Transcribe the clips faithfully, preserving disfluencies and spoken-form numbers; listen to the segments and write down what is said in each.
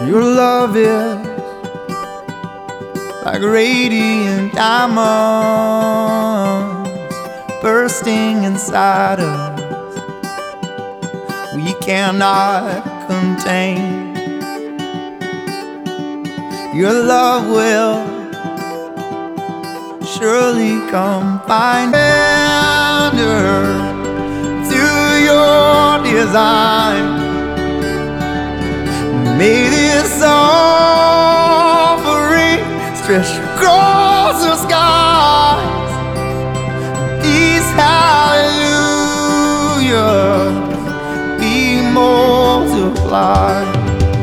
Your love is like radiant diamonds bursting inside us, we cannot contain. Your love will surely come find enter to your design. May this offering stretch across the skies. These hallelujahs be multiplied.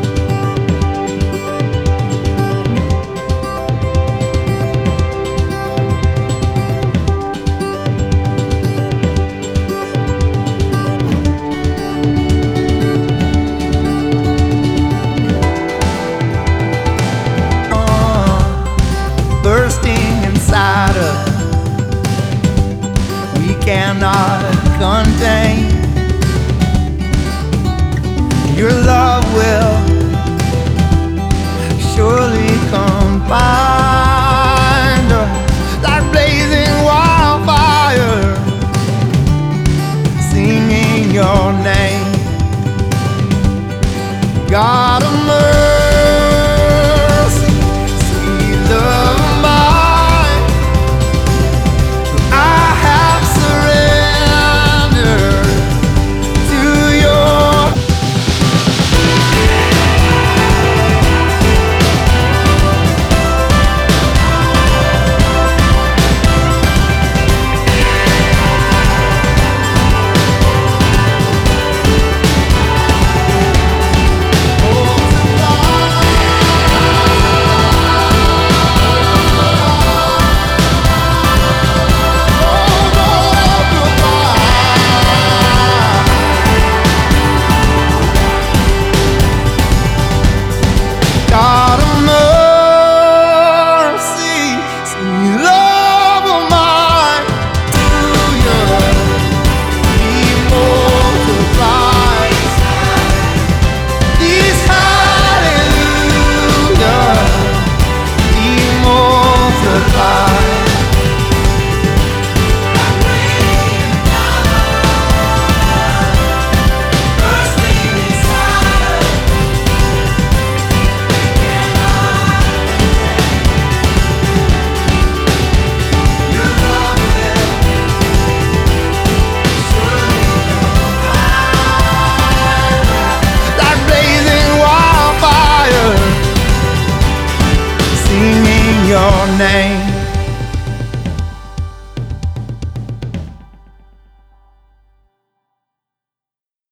Bursting inside us, we cannot contain. Your love will surely come find us like blazing wildfire, singing your name, God.